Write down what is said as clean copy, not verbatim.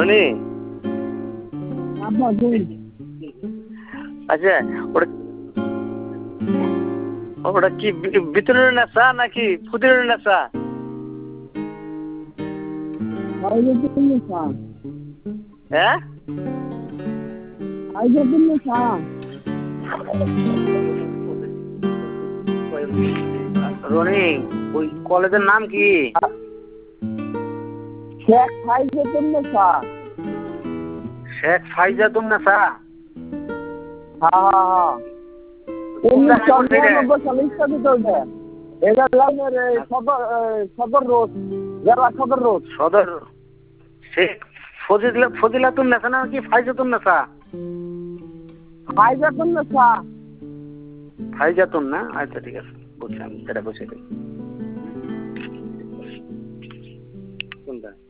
রনি, আচ্ছা ওটা ওটা কি ভিতরের নেশা নাকি ফুদের নেশা? হ্যাঁ রনি, ওই কলেজের নাম কি? শেখ ফাইজাতুন নেসা। শেখ ফাইজাতুন নেসা। হ্যাঁ 1999 সালে স্থাপিত হয়েছে। এটা লাইনের সদর রোড, জেলা সদর রোড। সদর শেখ ফজিলাতুন নেসা না কি ফাইজাতুন নেসা? ফাইজাতুন নেসা। ফাইজাতুন না, আচ্ছা ঠিক আছে, বুঝছি আমি, সেটা বুঝে দিই কোনটা।